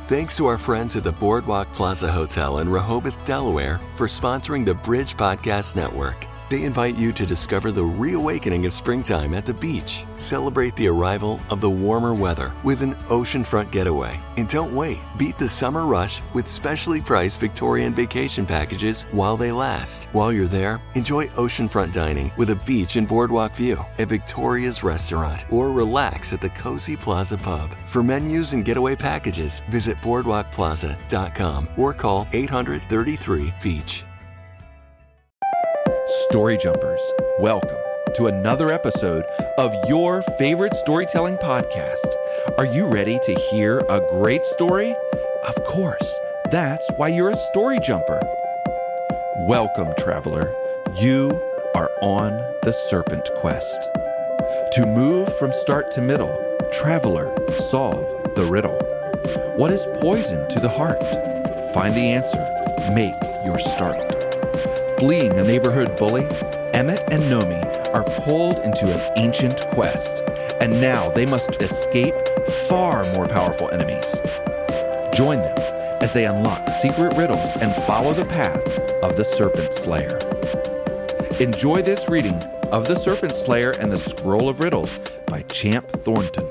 Thanks to our friends at the Boardwalk Plaza Hotel in Rehoboth, Delaware, for sponsoring the Bridge Podcast Network. They invite you to discover the reawakening of springtime at the beach. Celebrate the arrival of the warmer weather with an oceanfront getaway. And don't wait. Beat the summer rush with specially priced Victorian vacation packages while they last. While you're there, enjoy oceanfront dining with a beach and boardwalk view at Victoria's Restaurant, or relax at the Cozy Plaza Pub. For menus and getaway packages, visit boardwalkplaza.com or call 800-33-BEACH. Story Jumpers, welcome to another episode of your favorite storytelling podcast. Are you ready to hear a great story? Of course, that's why you're a story jumper. Welcome, traveler. You are on the Serpent Quest. To move from start to middle, traveler, solve the riddle. What is poison to the heart? Find the answer. Make your start. Fleeing a neighborhood bully, Emmett and Nomi are pulled into an ancient quest, and now they must escape far more powerful enemies. Join them as they unlock secret riddles and follow the path of the Serpent Slayer. Enjoy this reading of The Serpent Slayer and the Scroll of Riddles by Champ Thornton.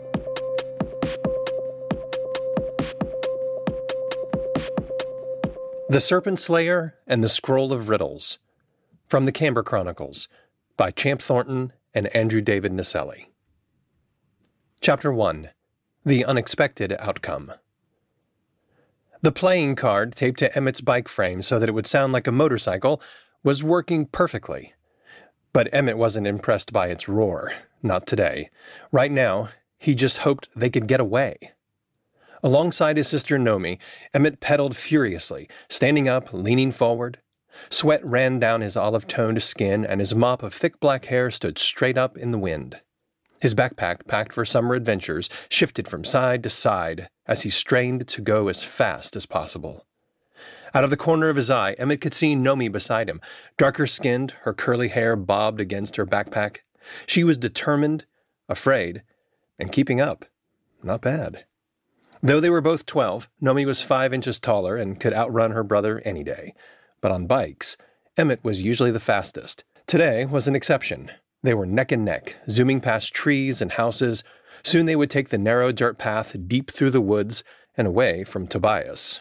The Serpent Slayer and the Scroll of Riddles, from the Camber Chronicles, by Champ Thornton and Andrew David Naselli. Chapter 1. The Unexpected Outcome. The playing card taped to Emmett's bike frame so that it would sound like a motorcycle was working perfectly. But Emmett wasn't impressed by its roar. Not today. Right now, he just hoped they could get away. Alongside his sister Nomi, Emmett pedaled furiously, standing up, leaning forward. Sweat ran down his olive-toned skin, and his mop of thick black hair stood straight up in the wind. His backpack, packed for summer adventures, shifted from side to side as he strained to go as fast as possible. Out of the corner of his eye, Emmett could see Nomi beside him, darker-skinned, her curly hair bobbed against her backpack. She was determined, afraid, and keeping up. Not bad. Though they were both 12, Nomi was 5 inches taller and could outrun her brother any day. But on bikes, Emmett was usually the fastest. Today was an exception. They were neck and neck, zooming past trees and houses. Soon they would take the narrow dirt path deep through the woods and away from Tobias.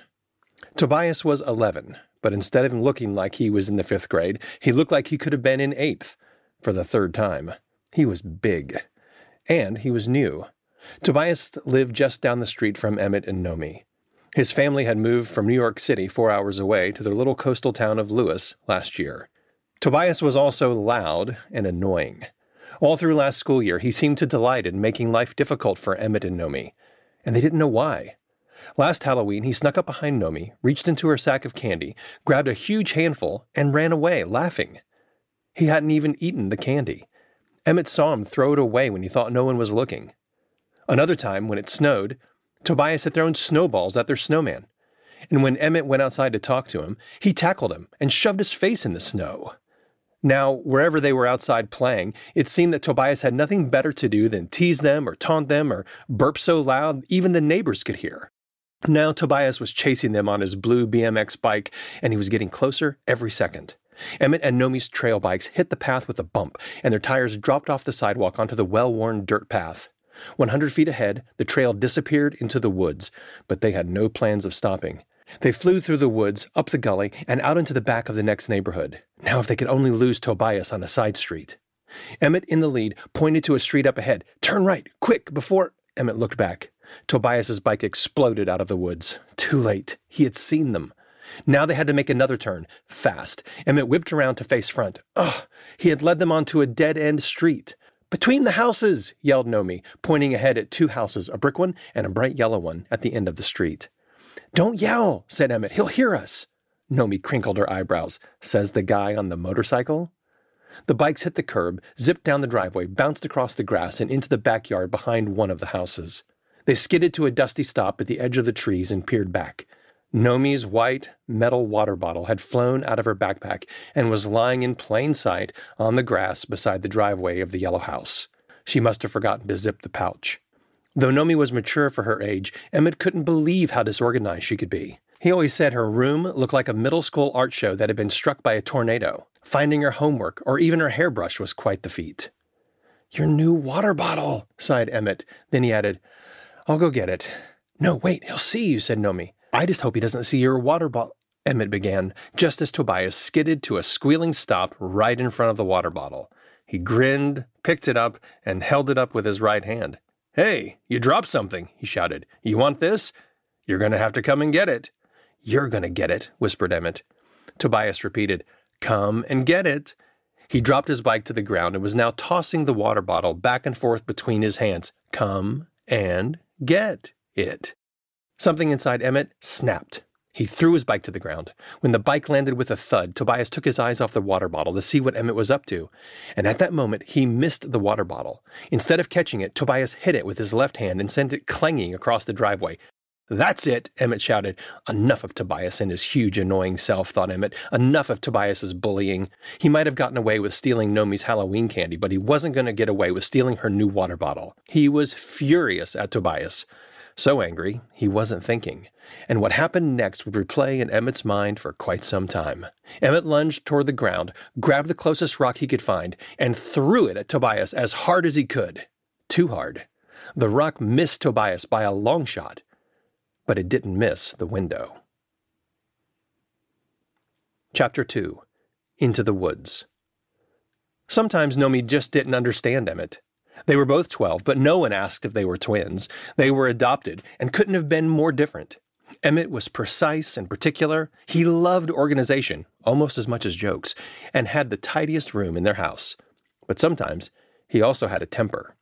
Tobias was 11, but instead of looking like he was in the 5th grade, he looked like he could have been in 8th for the 3rd time. He was big. And he was new. Tobias lived just down the street from Emmett and Nomi. His family had moved from New York City 4 hours away to their little coastal town of Lewis last year. Tobias was also loud and annoying. All through last school year, he seemed to delight in making life difficult for Emmett and Nomi, and they didn't know why. Last Halloween, he snuck up behind Nomi, reached into her sack of candy, grabbed a huge handful, and ran away, laughing. He hadn't even eaten the candy. Emmett saw him throw it away when he thought no one was looking. Another time, when it snowed, Tobias had thrown snowballs at their snowman, and when Emmett went outside to talk to him, he tackled him and shoved his face in the snow. Now, wherever they were outside playing, it seemed that Tobias had nothing better to do than tease them or taunt them or burp so loud even the neighbors could hear. Now Tobias was chasing them on his blue BMX bike, and he was getting closer every second. Emmett and Nomi's trail bikes hit the path with a bump, and their tires dropped off the sidewalk onto the well-worn dirt path. 100 feet ahead, the trail disappeared into the woods, but they had no plans of stopping. They flew through the woods, up the gully, and out into the back of the next neighborhood. Now if they could only lose Tobias on a side street. Emmett, in the lead, pointed to a street up ahead. "Turn right, quick, before—" Emmett looked back. Tobias's bike exploded out of the woods. Too late. He had seen them. Now they had to make another turn, fast. Emmett whipped around to face front. Ugh! He had led them onto a dead-end street. "Between the houses!" yelled Nomi, pointing ahead at 2 houses, a brick one and a bright yellow one, at the end of the street. "Don't yell," said Emmett. "He'll hear us." Nomi crinkled her eyebrows. "Says the guy on the motorcycle?" The bikes hit the curb, zipped down the driveway, bounced across the grass, and into the backyard behind one of the houses. They skidded to a dusty stop at the edge of the trees and peered back. Nomi's white metal water bottle had flown out of her backpack and was lying in plain sight on the grass beside the driveway of the yellow house. She must have forgotten to zip the pouch. Though Nomi was mature for her age, Emmett couldn't believe how disorganized she could be. He always said her room looked like a middle school art show that had been struck by a tornado. Finding her homework or even her hairbrush was quite the feat. "Your new water bottle," sighed Emmett. Then he added, "I'll go get it." "No, wait, he'll see you," said Nomi. "I just hope he doesn't see your water bottle," Emmett began, just as Tobias skidded to a squealing stop right in front of the water bottle. He grinned, picked it up, and held it up with his right hand. "Hey, you dropped something," he shouted. "You want this? You're going to have to come and get it." "You're going to get it," whispered Emmett. Tobias repeated, "Come and get it." He dropped his bike to the ground and was now tossing the water bottle back and forth between his hands. Come and get it. Something inside Emmett snapped. He threw his bike to the ground. When the bike landed with a thud, Tobias took his eyes off the water bottle to see what Emmett was up to. And at that moment, he missed the water bottle. Instead of catching it, Tobias hit it with his left hand and sent it clanging across the driveway. "That's it," Emmett shouted. Enough of Tobias and his huge, annoying self, thought Emmett. Enough of Tobias's bullying. He might have gotten away with stealing Nomi's Halloween candy, but he wasn't going to get away with stealing her new water bottle. He was furious at Tobias. So angry, he wasn't thinking. And what happened next would replay in Emmett's mind for quite some time. Emmett lunged toward the ground, grabbed the closest rock he could find, and threw it at Tobias as hard as he could. Too hard. The rock missed Tobias by a long shot, but it didn't miss the window. Chapter 2. Into the Woods. Sometimes Nomi just didn't understand Emmett. They were both 12, but no one asked if they were twins. They were adopted and couldn't have been more different. Emmett was precise and particular. He loved organization, almost as much as jokes, and had the tidiest room in their house. But sometimes he also had a temper.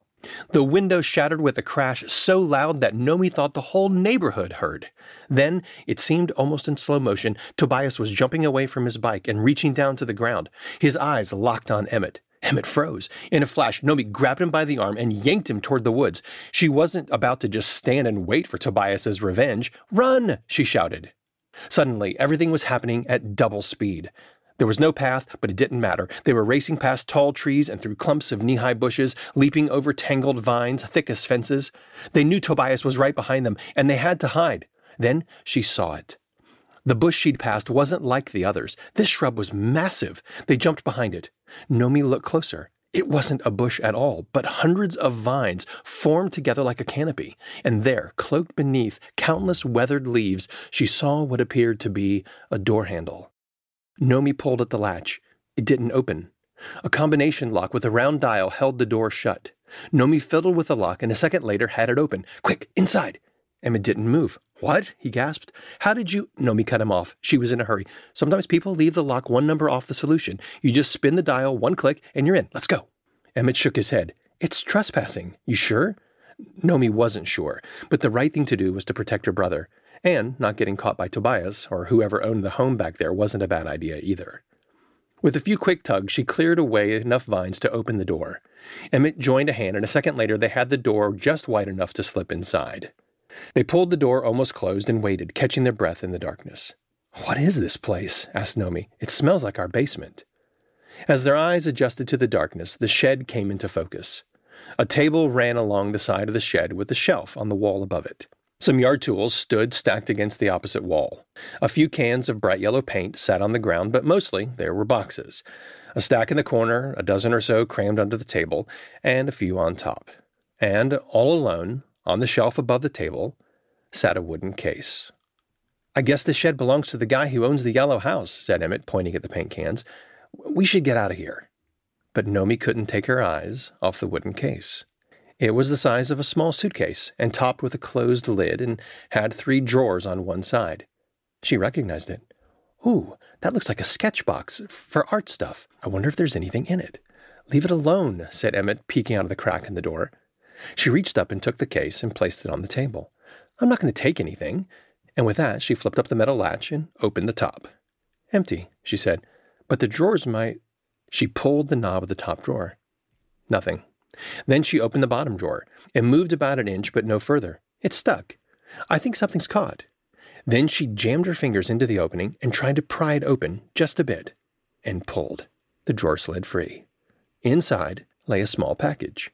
The window shattered with a crash so loud that Nomi thought the whole neighborhood heard. Then, it seemed almost in slow motion, Tobias was jumping away from his bike and reaching down to the ground. His eyes locked on Emmett. Emmett froze. In a flash, Nomi grabbed him by the arm and yanked him toward the woods. She wasn't about to just stand and wait for Tobias's revenge. "Run!" she shouted. Suddenly, everything was happening at double speed. There was no path, but it didn't matter. They were racing past tall trees and through clumps of knee-high bushes, leaping over tangled vines, thick as fences. They knew Tobias was right behind them, and they had to hide. Then she saw it. The bush she'd passed wasn't like the others. This shrub was massive. They jumped behind it. Nomi looked closer. It wasn't a bush at all, but hundreds of vines formed together like a canopy. And there, cloaked beneath countless weathered leaves, she saw what appeared to be a door handle. Nomi pulled at the latch. It didn't open. A combination lock with a round dial held the door shut. Nomi fiddled with the lock and a second later had it open. "Quick, inside!" Emmett didn't move. "What?" he gasped. "How did you—" Nomi cut him off. She was in a hurry. "Sometimes people leave the lock one number off the solution. You just spin the dial, one click, and you're in. Let's go." Emmett shook his head. "It's trespassing. You sure?" Nomi wasn't sure, but the right thing to do was to protect her brother. And not getting caught by Tobias, or whoever owned the home back there, wasn't a bad idea either. With a few quick tugs, she cleared away enough vines to open the door. Emmett joined a hand, and a second later they had the door just wide enough to slip inside. They pulled the door almost closed and waited, catching their breath in the darkness. "What is this place?" asked Nomi. "It smells like our basement." As their eyes adjusted to the darkness, the shed came into focus. A table ran along the side of the shed with a shelf on the wall above it. Some yard tools stood stacked against the opposite wall. A few cans of bright yellow paint sat on the ground, but mostly there were boxes. A stack in the corner, a dozen or so crammed under the table, and a few on top. And all alone, on the shelf above the table, sat a wooden case. "I guess this shed belongs to the guy who owns the yellow house," said Emmett, pointing at the paint cans. "We should get out of here." But Nomi couldn't take her eyes off the wooden case. It was the size of a small suitcase and topped with a closed lid and had 3 drawers on one side. She recognized it. "Ooh, that looks like a sketch box for art stuff. I wonder if there's anything in it." "Leave it alone," said Emmett, peeking out of the crack in the door. She reached up and took the case and placed it on the table. "I'm not going to take anything." And with that, she flipped up the metal latch and opened the top. "Empty," she said. "But the drawers might—" She pulled the knob of the top drawer. Nothing. Then she opened the bottom drawer and moved about an inch, but no further. It stuck. "I think something's caught." Then she jammed her fingers into the opening and tried to pry it open just a bit, and pulled. The drawer slid free. Inside lay a small package.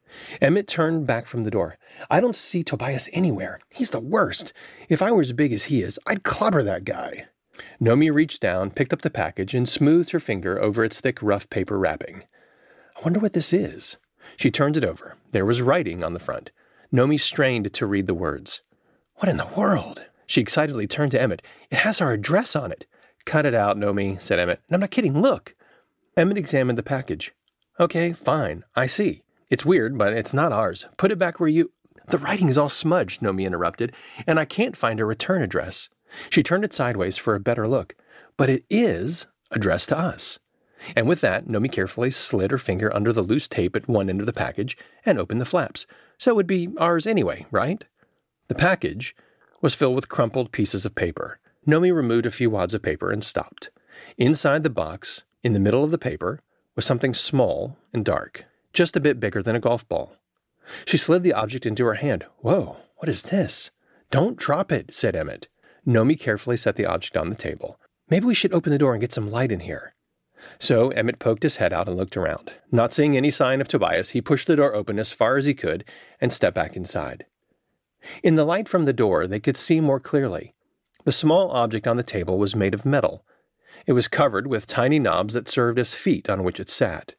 Emmett turned back from the door. I don't see Tobias anywhere. He's the worst. If I were as big as he is, I'd clobber that guy. Nomi reached down, picked up the package, and smoothed her finger over its thick, rough paper wrapping. I wonder what this is. She turned it over. There was writing on the front. Nomi strained to read the words. What in the world? She excitedly turned to Emmett. It has our address on it. Cut it out, Nomi, said Emmett. And I'm not kidding, look. Emmett examined the package. Okay, fine, I see. It's weird, but it's not ours. Put it back where you... The writing is all smudged, Nomi interrupted, and I can't find a return address. She turned it sideways for a better look. But it is addressed to us. And with that, Nomi carefully slid her finger under the loose tape at one end of the package and opened the flaps. So it would be ours anyway, right? The package was filled with crumpled pieces of paper. Nomi removed a few wads of paper and stopped. Inside the box, in the middle of the paper, was something small and dark, just a bit bigger than a golf ball. She slid the object into her hand. Whoa, what is this? Don't drop it, said Emmett. Nomi carefully set the object on the table. Maybe we should open the door and get some light in here. So Emmett poked his head out and looked around. Not seeing any sign of Tobias, he pushed the door open as far as he could and stepped back inside. In the light from the door, they could see more clearly. The small object on the table was made of metal. It was covered with tiny knobs that served as feet on which it sat.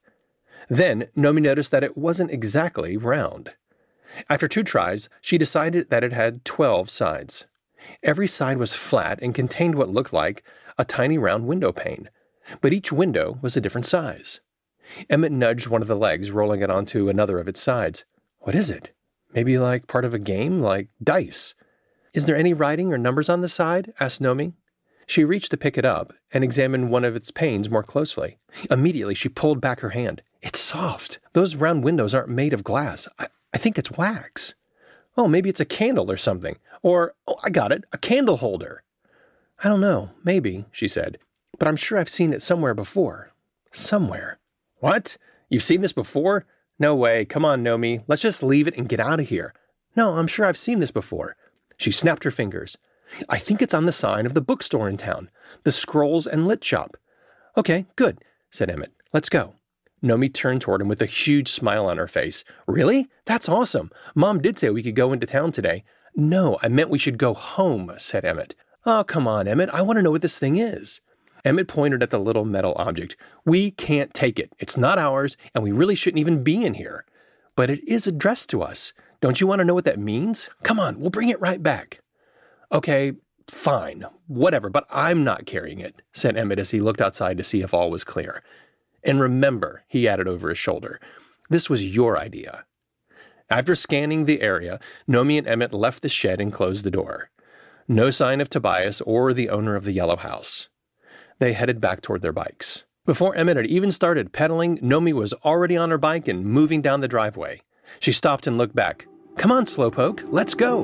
Then Nomi noticed that it wasn't exactly round. After 2 tries, she decided that it had 12 sides. Every side was flat and contained what looked like a tiny round window pane, but each window was a different size. Emmett nudged one of the legs, rolling it onto another of its sides. What is it? Maybe like part of a game, like dice. Is there any writing or numbers on the side? Asked Nomi. She reached to pick it up and examined one of its panes more closely. Immediately, she pulled back her hand. It's soft. Those round windows aren't made of glass. I think it's wax. Oh, maybe it's a candle or something. Or, I got it, a candle holder. I don't know, maybe, she said, but I'm sure I've seen it somewhere before. Somewhere. What? You've seen this before? No way. Come on, Nomi. Let's just leave it and get out of here. No, I'm sure I've seen this before. She snapped her fingers. I think it's on the sign of the bookstore in town, the Scrolls and Lit Shop. Okay, good, said Emmett. Let's go. Nomi turned toward him with a huge smile on her face. Really? That's awesome. Mom did say we could go into town today. No, I meant we should go home, said Emmett. Oh, come on, Emmett. I want to know what this thing is. Emmett pointed at the little metal object. We can't take it. It's not ours, and we really shouldn't even be in here. But it is addressed to us. Don't you want to know what that means? Come on, we'll bring it right back. Okay, fine, whatever, but I'm not carrying it, said Emmett as he looked outside to see if all was clear. And remember, he added over his shoulder, this was your idea. After scanning the area, Nomi and Emmett left the shed and closed the door. No sign of Tobias or the owner of the yellow house. They headed back toward their bikes. Before Emmett had even started pedaling, Nomi was already on her bike and moving down the driveway. She stopped and looked back. Come on, Slowpoke, let's go.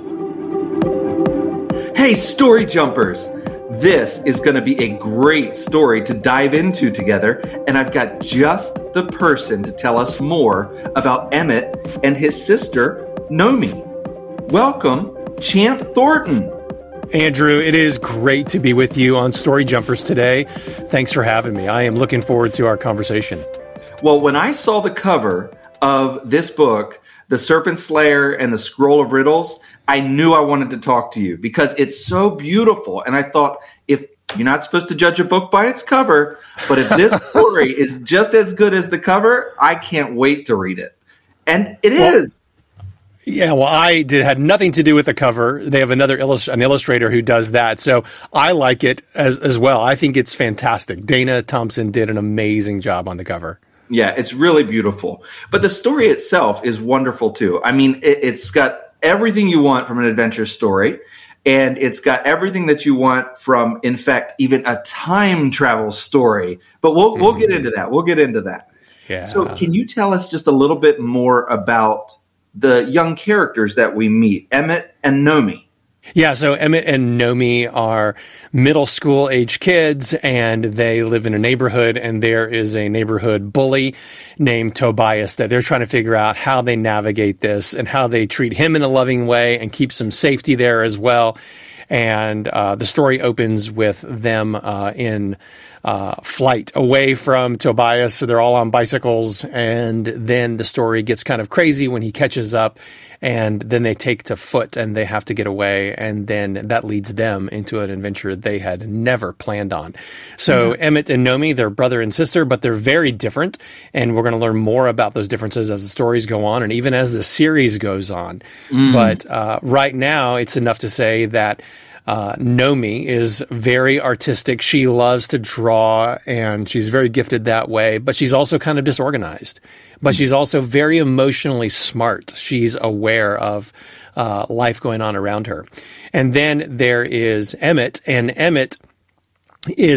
Hey, Story Jumpers! This is going to be a great story to dive into together, and I've got just the person to tell us more about Emmett and his sister, Nomi. Welcome, Champ Thornton. Andrew, it is great to be with you on Story Jumpers today. Thanks for having me. I am looking forward to our conversation. Well, when I saw the cover of this book, The Serpent Slayer and the Scroll of Riddles, I knew I wanted to talk to you because it's so beautiful. And I thought, if you're not supposed to judge a book by its cover, but if this story is just as good as the cover, I can't wait to read it. And it is. Yeah, well, had nothing to do with the cover. They have an illustrator who does that. So I like it as well. I think it's fantastic. Dana Thompson did an amazing job on the cover. Yeah, it's really beautiful. But the story itself is wonderful, too. I mean, it's got everything you want from an adventure story, and it's got everything that you want from, in fact, even a time travel story. But we'll get into that. We'll get into that. Yeah. So can you tell us just a little bit more about the young characters that we meet, Emmett and Nomi? Yeah, so Emmett and Nomi are middle school age kids, and they live in a neighborhood, and there is a neighborhood bully named Tobias that they're trying to figure out how they navigate this and how they treat him in a loving way and keep some safety there as well. And the story opens with them in flight away from Tobias. So they're all on bicycles. And then the story gets kind of crazy when he catches up. And then they take to foot and they have to get away. And then that leads them into an adventure they had never planned on. So Emmett and Nomi, they're brother and sister, but they're very different. And we're going to learn more about those differences as the stories go on and even as the series goes on. But right now, it's enough to say that Nomi is very artistic. She loves to draw and she's very gifted that way, but she's also kind of disorganized. But she's also very emotionally smart. She's aware of life going on around her. And then there is Emmett, and Emmett is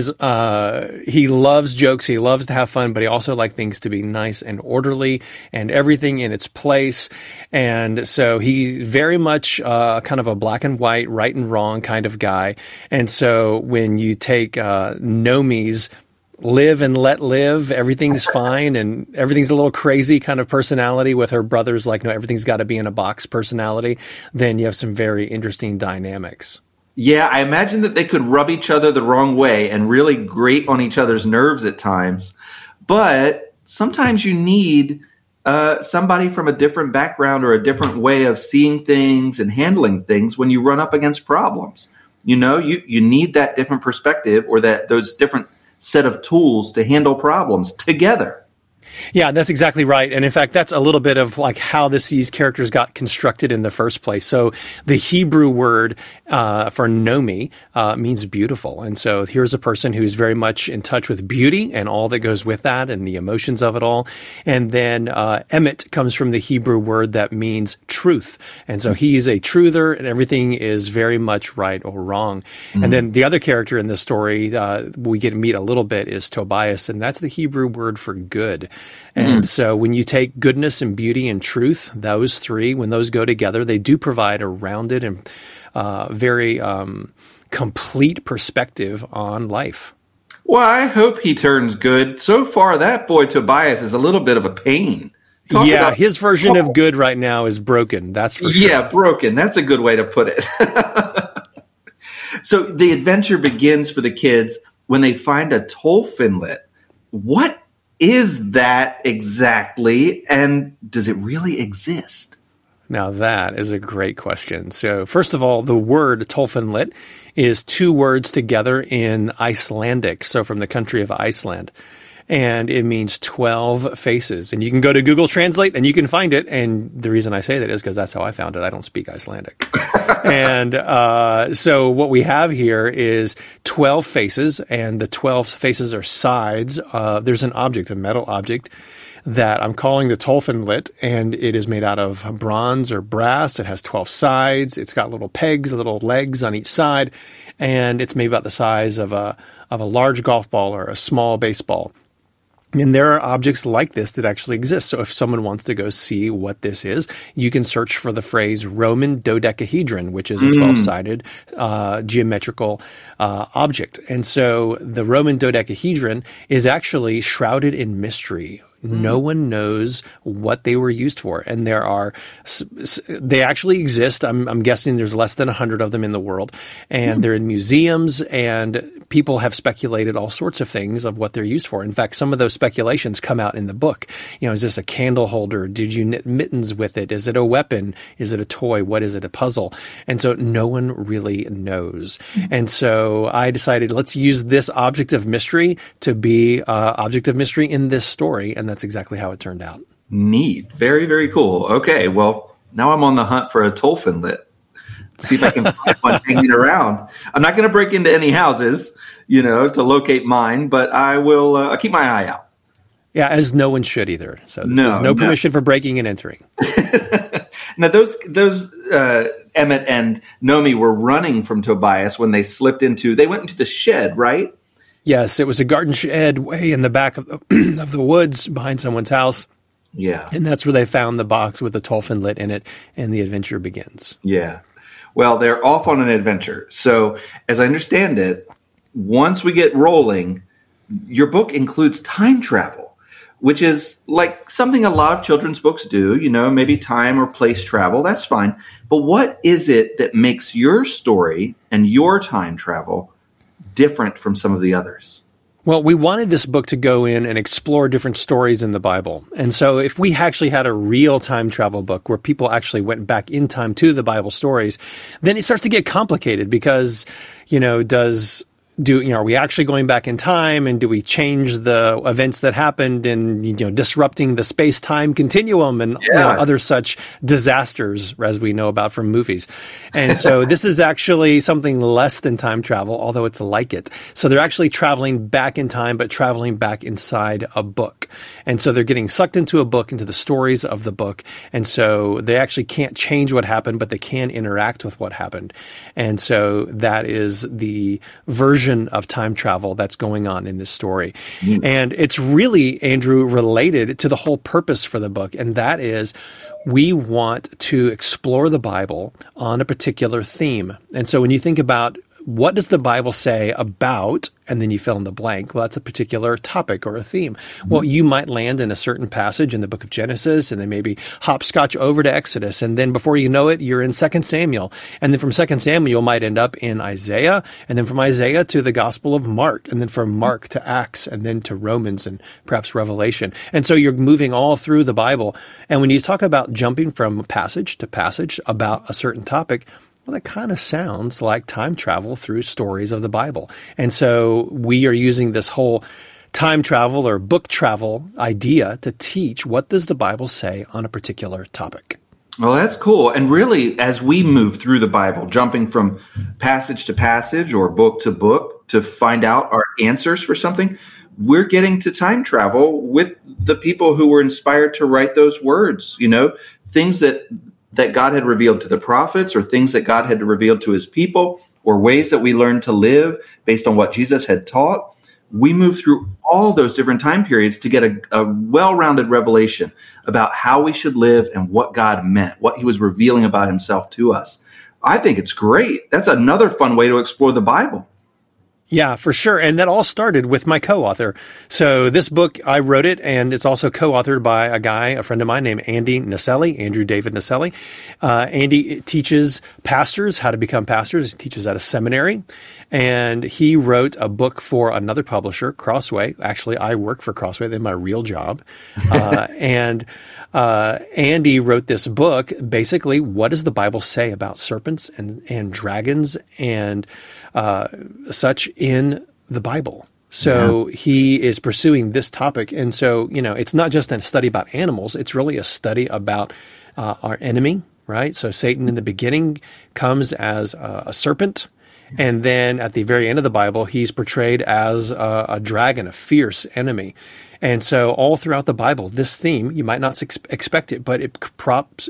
he loves jokes, he loves to have fun, but he also likes things to be nice and orderly and everything in its place. And so he's very much kind of a black and white, right and wrong kind of guy. And so when you take Nomi's live and let live, everything's fine and everything's a little crazy kind of personality with her brother's like, no, everything's got to be in a box personality, then you have some very interesting dynamics. Yeah, I imagine that they could rub each other the wrong way and really grate on each other's nerves at times. But sometimes you need somebody from a different background or a different way of seeing things and handling things when you run up against problems. You know, you need that different perspective or those different set of tools to handle problems together. Yeah, that's exactly right. And in fact, that's a little bit of like how these characters got constructed in the first place. So the Hebrew word for Nomi means beautiful. And so here's a person who's very much in touch with beauty and all that goes with that and the emotions of it all. And then Emmett comes from the Hebrew word that means truth. And so he's a truther and everything is very much right or wrong. Mm-hmm. And then the other character in this story we get to meet a little bit is Tobias, and that's the Hebrew word for good. And so when you take goodness and beauty and truth, those three, when those go together, they do provide a rounded and very complete perspective on life. Well, I hope he turns good. So far, that boy Tobias is a little bit of a pain. His version of good right now is broken. That's for sure. Yeah, broken. That's a good way to put it. So the adventure begins for the kids when they find a Tolfinlet. What is that exactly, and does it really exist? Now, that is a great question. So, first of all, the word Tolfinlet is two words together in Icelandic, so from the country of Iceland. And it means 12 faces. And you can go to Google Translate and you can find it. And the reason I say that is because that's how I found it. I don't speak Icelandic. And so what we have here is 12 faces, and the 12 faces are sides. There's an object, a metal object, that I'm calling the Tolfinlet, and it is made out of bronze or brass. It has 12 sides. It's got little pegs, little legs on each side, and it's made about the size of a large golf ball or a small baseball. And there are objects like this that actually exist. So if someone wants to go see what this is, you can search for the phrase Roman dodecahedron, which is a 12-sided geometrical object. And so the Roman dodecahedron is actually shrouded in mystery. No one knows what they were used for. And they actually exist. I'm guessing there's less than 100 of them in the world. And they're in museums, and people have speculated all sorts of things of what they're used for. In fact, some of those speculations come out in the book. You know, is this a candle holder? Did you knit mittens with it? Is it a weapon? Is it a toy? What is it? A puzzle? And so no one really knows. And so I decided, let's use this object of mystery to be object of mystery in this story. And that's exactly how it turned out. Neat. Very, very cool. Okay, well, now I'm on the hunt for a Tolfinlet. See if I can find one hanging around. I'm not going to break into any houses, to locate mine, but I will I'll keep my eye out. Yeah, as no one should either. So this is no permission for breaking and entering. Now, those Emmett and Nomi were running from Tobias when they went into the shed, right? Yes, it was a garden shed way in the back of the woods behind someone's house. Yeah. And that's where they found the box with the Tolfinlet in it, and the adventure begins. Yeah. Well, they're off on an adventure. So, as I understand it, once we get rolling, your book includes time travel, which is like something a lot of children's books do, maybe time or place travel. That's fine. But what is it that makes your story and your time travel different from some of the others? Well, we wanted this book to go in and explore different stories in the Bible. And so if we actually had a real time travel book where people actually went back in time to the Bible stories, then it starts to get complicated because, are we actually going back in time, and do we change the events that happened and, disrupting the space-time continuum and other such disasters as we know about from movies. And so this is actually something less than time travel, although it's like it. So they're actually traveling back in time, but traveling back inside a book. And so they're getting sucked into a book, into the stories of the book. And so they actually can't change what happened, but they can interact with what happened. And so that is the version of time travel that's going on in this story. And it's really, Andrew, related to the whole purpose for the book. And that is, we want to explore the Bible on a particular theme. And so when you think about what does the Bible say about, and then you fill in the blank, well, that's a particular topic or a theme. Well, you might land in a certain passage in the book of Genesis, and then maybe hopscotch over to Exodus. And then before you know it, you're in 2 Samuel. And then from 2 Samuel, you might end up in Isaiah, and then from Isaiah to the Gospel of Mark, and then from Mark to Acts, and then to Romans and perhaps Revelation. And so you're moving all through the Bible. And when you talk about jumping from passage to passage about a certain topic, well, that kind of sounds like time travel through stories of the Bible. And so we are using this whole time travel or book travel idea to teach what does the Bible say on a particular topic. Well, that's cool. And really, as we move through the Bible, jumping from passage to passage or book to book to find out our answers for something, we're getting to time travel with the people who were inspired to write those words, things that God had revealed to the prophets, or things that God had revealed to his people, or ways that we learn to live based on what Jesus had taught. We move through all those different time periods to get a well-rounded revelation about how we should live and what God meant, what he was revealing about himself to us. I think it's great. That's another fun way to explore the Bible. Yeah, for sure. And that all started with my co-author. So this book, I wrote it, and it's also co-authored by a friend of mine named Andy Naselli, Andrew David Naselli. Andy teaches pastors how to become pastors. He teaches at a seminary. And he wrote a book for another publisher, Crossway. Actually, I work for Crossway. They're my real job. And Andy wrote this book, basically, what does the Bible say about serpents and dragons and such in the Bible? So he is pursuing this topic. And so, it's not just a study about animals. It's really a study about our enemy, right? So Satan in the beginning comes as a serpent. And then at the very end of the Bible, he's portrayed as a dragon, a fierce enemy. And so all throughout the Bible, this theme, you might not expect it, but it pops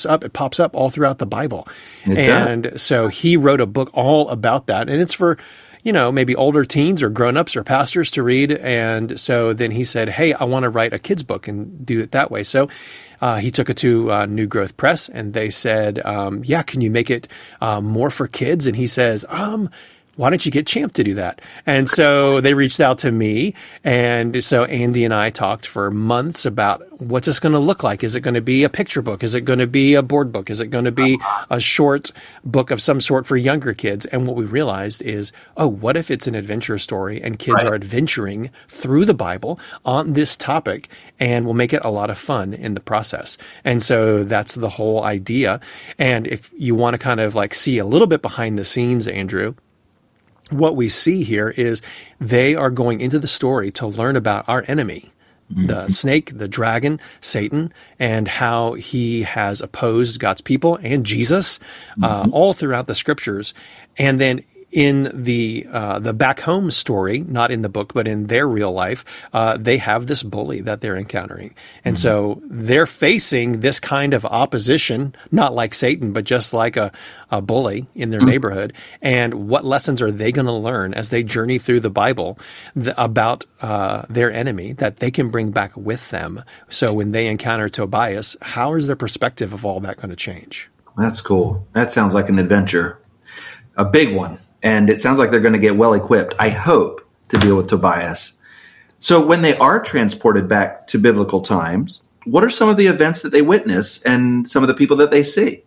up all throughout the Bible. And so he wrote a book all about that. And it's for, maybe older teens or grown-ups or pastors to read. And so then he said, hey, I want to write a kid's book and do it that way. So he took it to New Growth Press, and they said, can you make it more for kids? And he says, why don't you get Champ to do that? And so they reached out to me. And so Andy and I talked for months about what's this going to look like? Is it going to be a picture book? Is it going to be a board book? Is it going to be a short book of some sort for younger kids? And what we realized is, what if it's an adventure story and kids are adventuring through the Bible on this topic, and we'll make it a lot of fun in the process. And so that's the whole idea. And if you want to kind of see a little bit behind the scenes, Andrew, what we see here is they are going into the story to learn about our enemy, the snake, the dragon, Satan, and how he has opposed God's people and Jesus all throughout the scriptures. And then in the back home story, not in the book, but in their real life, they have this bully that they're encountering. And so they're facing this kind of opposition, not like Satan, but just like a bully in their neighborhood. And what lessons are they going to learn as they journey through the Bible about their enemy that they can bring back with them? So when they encounter Tobias, how is their perspective of all that going to change? That's cool. That sounds like an adventure, a big one. And it sounds like they're going to get well equipped, I hope, to deal with Tobias. So when they are transported back to biblical times, what are some of the events that they witness and some of the people that they see?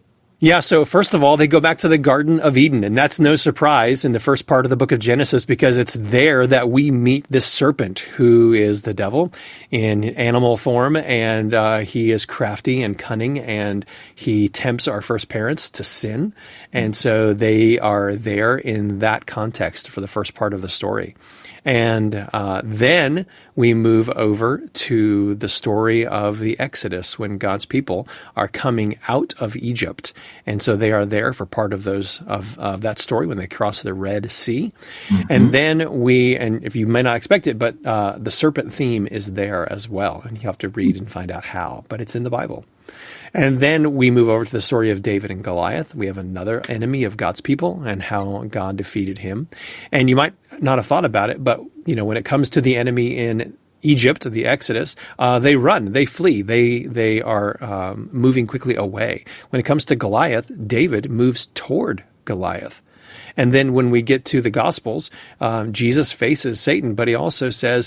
Yeah, so first of all, they go back to the Garden of Eden, and that's no surprise in the first part of the book of Genesis because it's there that we meet this serpent who is the devil in animal form, and he is crafty and cunning, and he tempts our first parents to sin. And so they are there in that context for the first part of the story. And then we move over to the story of the Exodus when God's people are coming out of Egypt. And so they are there for part of that story when they cross the Red Sea. Mm-hmm. And then and if you may not expect it, but the serpent theme is there as well. And you have to read and find out how, but it's in the Bible. And then we move over to the story of David and Goliath. We have another enemy of God's people and how God defeated him. And you might not have thought about it, but when it comes to the enemy in Egypt, the Exodus, they run, they flee, they are moving quickly away. When it comes to Goliath, David moves toward Goliath. And then when we get to the Gospels, Jesus faces Satan, but he also says,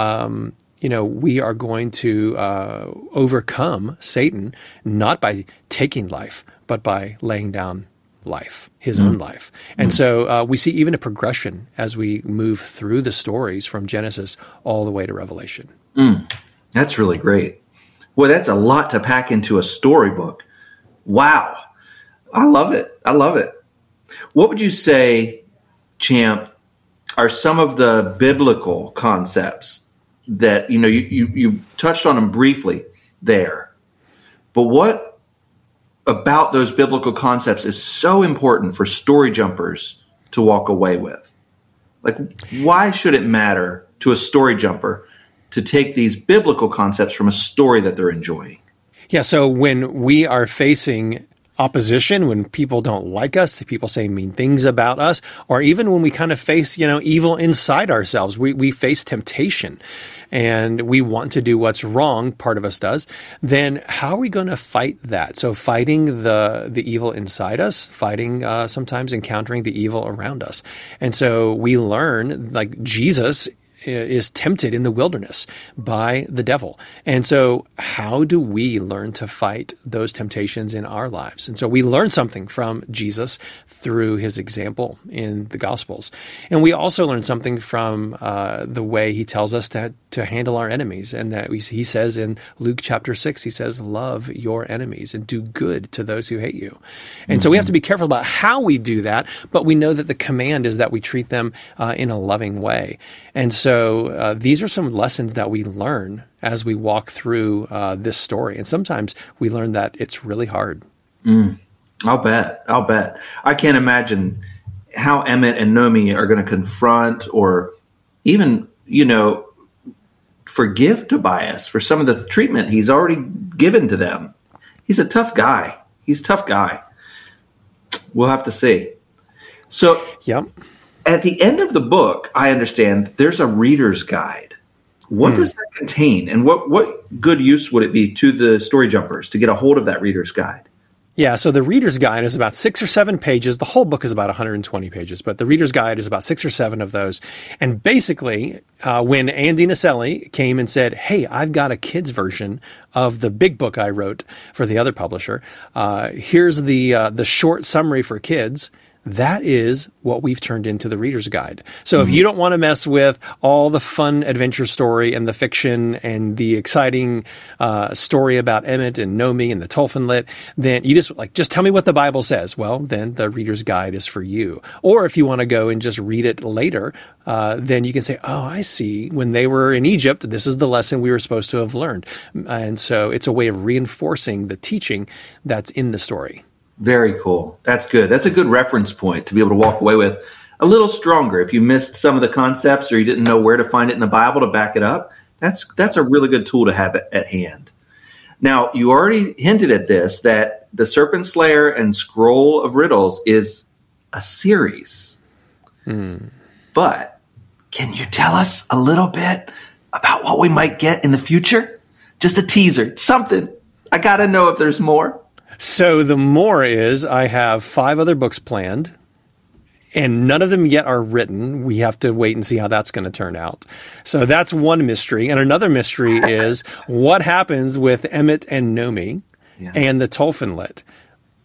we are going to overcome Satan, not by taking life, but by laying down life, his own life. And so we see even a progression as we move through the stories from Genesis all the way to Revelation. That's really great. Well, that's a lot to pack into a storybook. Wow. I love it. I love it. What would you say, Champ, are some of the biblical concepts that, you touched on them briefly there, but what about those biblical concepts is so important for story jumpers to walk away with? Like, why should it matter to a story jumper to take these biblical concepts from a story that they're enjoying? Yeah, so when we are facing opposition, when people don't like us, people say mean things about us, or even when we kind of face, evil inside ourselves, we face temptation and we want to do what's wrong, part of us does, then how are we going to fight that? So fighting the evil inside us, fighting sometimes encountering the evil around us. And so we learn, like Jesus is tempted in the wilderness by the devil. And so how do we learn to fight those temptations in our lives? And so we learn something from Jesus through his example in the Gospels. And we also learn something from the way he tells us to handle our enemies. And that he says in Luke chapter 6, he says, love your enemies and do good to those who hate you. And so we have to be careful about how we do that, but we know that the command is that we treat them in a loving way. And so these are some lessons that we learn as we walk through this story. And sometimes we learn that it's really hard. I'll bet. I can't imagine how Emmett and Nomi are going to confront or even, forgive Tobias for some of the treatment he's already given to them. He's a tough guy. We'll have to see. So, yep. At the end of the book, I understand there's a reader's guide. What does that contain? And what good use would it be to the story jumpers to get a hold of that reader's guide? Yeah, so the Reader's Guide is about 6 or 7 pages. The whole book is about 120 pages, but the Reader's Guide is about 6 or 7 of those. And basically, when Andy Naselli came and said, hey, I've got a kid's version of the big book I wrote for the other publisher, here's the short summary for kids. That is what we've turned into the Reader's Guide. So if you don't want to mess with all the fun adventure story and the fiction and the exciting story about Emmett and Nomi and the Tolfenlit, then you just tell me what the Bible says. Well, then the Reader's Guide is for you. Or if you want to go and just read it later, then you can say, oh, I see. When they were in Egypt, this is the lesson we were supposed to have learned. And so it's a way of reinforcing the teaching that's in the story. Very cool. That's good. That's a good reference point to be able to walk away with a little stronger. If you missed some of the concepts or you didn't know where to find it in the Bible to back it up, that's a really good tool to have at hand. Now, you already hinted at this, that the Serpent Slayer and Scroll of Riddles is a series. But can you tell us a little bit about what we might get in the future? Just a teaser, something. I got to know if there's more. So the more is I have 5 other books planned, and none of them yet are written. We have to wait and see how that's going to turn out. So that's one mystery. And another mystery is what happens with Emmett and Nomi and the Tolfenlit.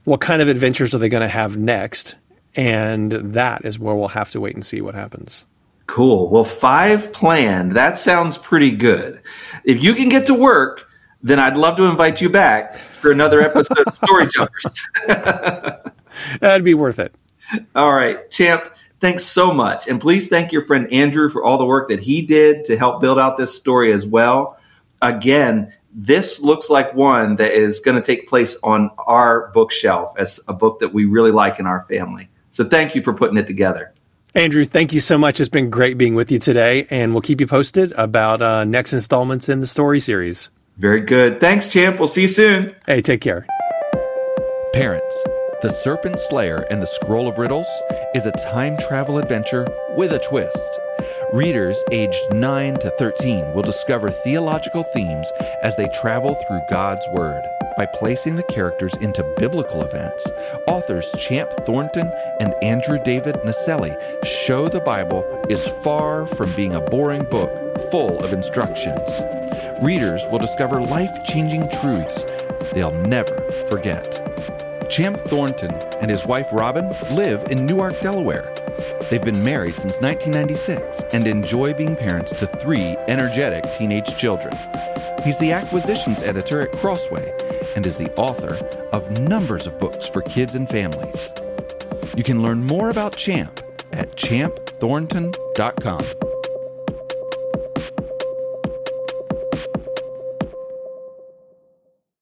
what kind of adventures are they going to have next? And that is where we'll have to wait and see what happens. Cool. Well, 5 planned. That sounds pretty good. If you can get to work, then I'd love to invite you back for another episode of Story Jumpers. That'd be worth it. All right, Champ, thanks so much. And please thank your friend Andrew for all the work that he did to help build out this story as well. Again, this looks like one that is going to take place on our bookshelf as a book that we really like in our family. So thank you for putting it together. Andrew, thank you so much. It's been great being with you today, and we'll keep you posted about next installments in the story series. Very good. Thanks, Champ. We'll see you soon. Hey, take care. Parents, The Serpent Slayer and the Scroll of Riddles is a time travel adventure with a twist. Readers aged 9 to 13 will discover theological themes as they travel through God's Word. By placing the characters into biblical events, authors Champ Thornton and Andrew David Naselli show the Bible is far from being a boring book full of instructions. Readers will discover life-changing truths they'll never forget. Champ Thornton and his wife Robin live in Newark, Delaware. They've been married since 1996 and enjoy being parents to 3 energetic teenage children. He's the acquisitions editor at Crossway and is the author of numbers of books for kids and families. You can learn more about Champ at champthornton.com.